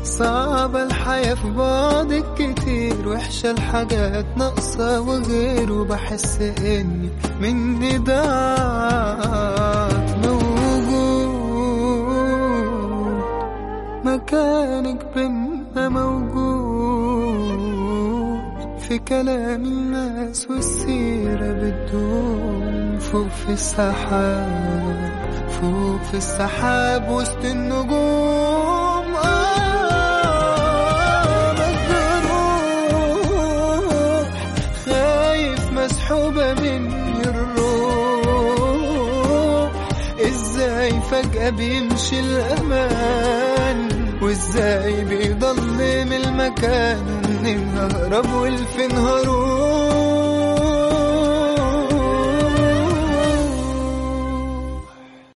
صعبة الحياة في بعضك كتير، وحشة الحاجات ناقصة وغيره، بحس اني مني ضاعت. موجود مكانك بينا، موجود في كلام الناس والسيرة بتدوم، فوق في السحاب، فوق في السحاب وسط النجوم. مسحوبة مني الروح، ازاي فجأة بيمشي الأمان، وازاي بيضل من المكان، منين ههرب والفين هروح.